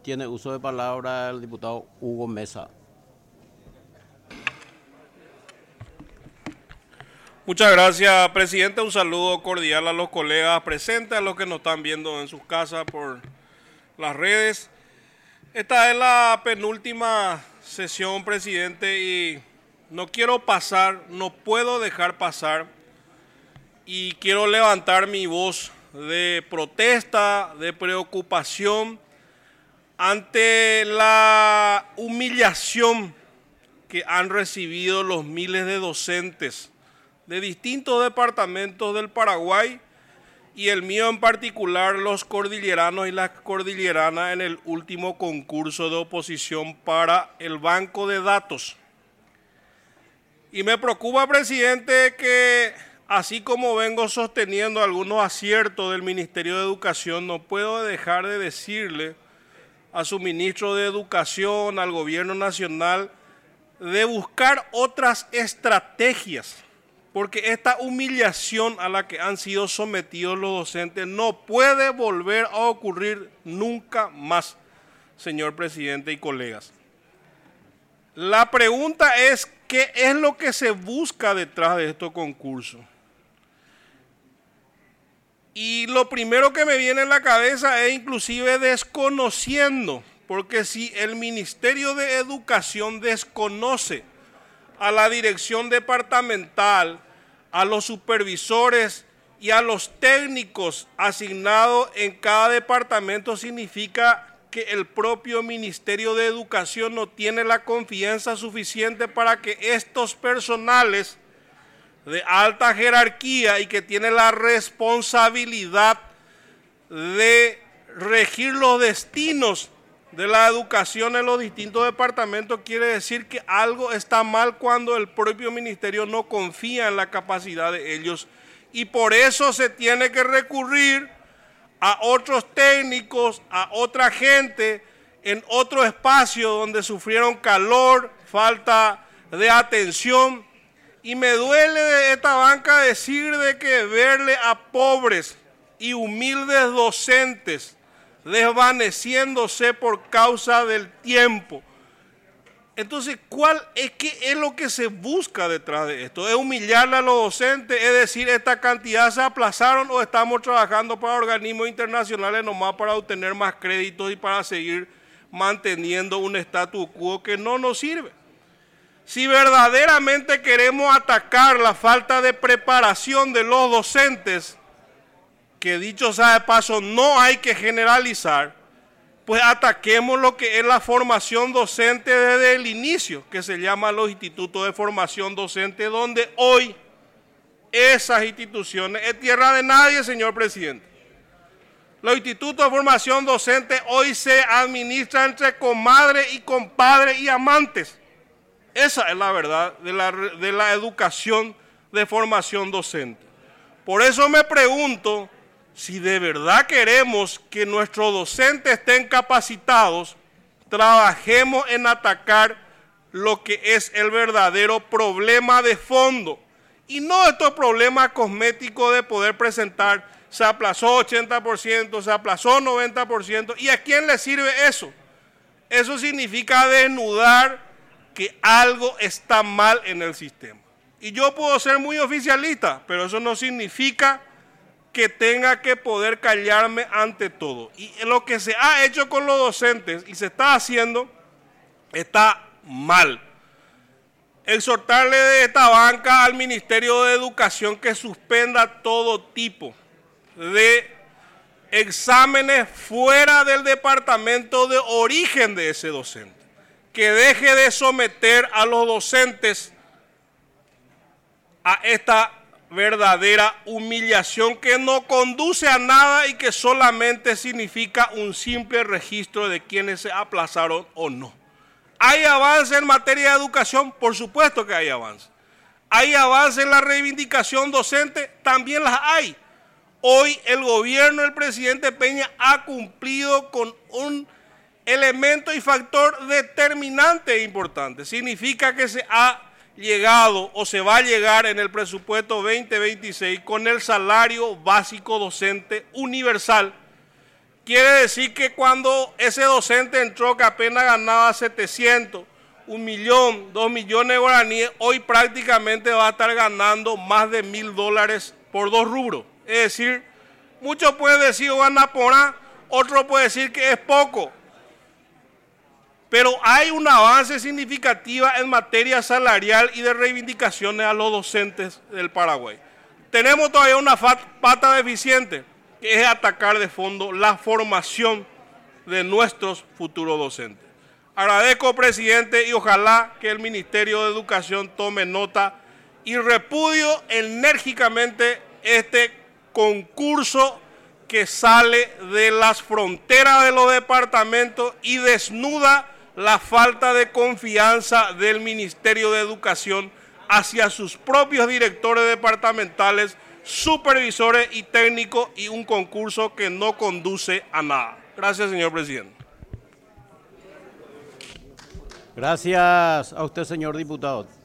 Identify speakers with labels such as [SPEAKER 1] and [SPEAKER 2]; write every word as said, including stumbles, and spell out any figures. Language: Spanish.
[SPEAKER 1] Tiene uso de palabra el diputado Hugo Mesa.
[SPEAKER 2] Muchas gracias, presidente. Un saludo cordial a los colegas presentes, a los que nos están viendo en sus casas por las redes. Esta es la penúltima sesión, presidente, y no quiero pasar, no puedo dejar pasar, y quiero levantar mi voz de protesta, de preocupación ante la humillación que han recibido los miles de docentes de distintos departamentos del Paraguay y el mío en particular, los cordilleranos y las cordilleranas, en el último concurso de oposición para el banco de datos. Y me preocupa, presidente, que así como vengo sosteniendo algunos aciertos del Ministerio de Educación, no puedo dejar de decirle a su ministro de Educación, al gobierno nacional, de buscar otras estrategias, porque esta humillación a la que han sido sometidos los docentes no puede volver a ocurrir nunca más, señor presidente y colegas. La pregunta es, ¿qué es lo que se busca detrás de estos concursos? Y lo primero que me viene en la cabeza es inclusive desconociendo, porque si el Ministerio de Educación desconoce a la dirección departamental, a los supervisores y a los técnicos asignados en cada departamento, significa que el propio Ministerio de Educación no tiene la confianza suficiente para que estos personales de alta jerarquía y que tienen la responsabilidad de regir los destinos de la educación en los distintos departamentos, quiere decir que algo está mal cuando el propio ministerio no confía en la capacidad de ellos, y por eso se tiene que recurrir a otros técnicos, a otra gente en otro espacio donde sufrieron calor, falta de atención. Y me duele de esta banca decir de que verle a pobres y humildes docentes desvaneciéndose por causa del tiempo. Entonces, ¿cuál es, qué es lo que se busca detrás de esto? ¿Es humillarle a los docentes? ¿Es decir, esta cantidad se aplazaron o estamos trabajando para organismos internacionales nomás para obtener más créditos y para seguir manteniendo un status quo que no nos sirve? Si verdaderamente queremos atacar la falta de preparación de los docentes, que dicho sea de paso no hay que generalizar, pues ataquemos lo que es la formación docente desde el inicio, que se llama los institutos de formación docente, donde hoy esas instituciones es tierra de nadie, señor presidente. Los institutos de formación docente hoy se administran entre comadres y compadres y amantes. Esa es la verdad de la, de la educación de formación docente. Por eso me pregunto, si de verdad queremos que nuestros docentes estén capacitados, trabajemos en atacar lo que es el verdadero problema de fondo. Y no estos problemas cosméticos de poder presentar, se aplazó ochenta por ciento, se aplazó noventa por ciento. ¿Y a quién le sirve eso? Eso significa desnudar que algo está mal en el sistema. Y yo puedo ser muy oficialista, pero eso no significa que tenga que poder callarme ante todo. Y lo que se ha hecho con los docentes y se está haciendo está mal. Exhortarle de esta banca al Ministerio de Educación que suspenda todo tipo de exámenes fuera del departamento de origen de ese docente, que deje de someter a los docentes a esta verdadera humillación que no conduce a nada y que solamente significa un simple registro de quienes se aplazaron o no. ¿Hay avance en materia de educación? Por supuesto que hay avance. ¿Hay avance en la reivindicación docente? También las hay. Hoy el gobierno del presidente Peña ha cumplido con un elemento y factor determinante e importante. Significa que se ha llegado o se va a llegar en el presupuesto veinte veintiséis con el salario básico docente universal, quiere decir que cuando ese docente entró que apenas ganaba setecientos, un millón, dos millones de guaraníes, hoy prácticamente va a estar ganando más de mil dólares por dos rubros. Es decir, muchos pueden decir gana por A, otros pueden decir que es poco. Pero hay un avance significativo en materia salarial y de reivindicaciones a los docentes del Paraguay. Tenemos todavía una pata deficiente, que es atacar de fondo la formación de nuestros futuros docentes. Agradezco, presidente, y ojalá que el Ministerio de Educación tome nota y repudio enérgicamente este concurso que sale de las fronteras de los departamentos y desnuda la falta de confianza del Ministerio de Educación hacia sus propios directores departamentales, supervisores y técnicos, y un concurso que no conduce a nada. Gracias, señor presidente.
[SPEAKER 1] Gracias a usted, señor diputado.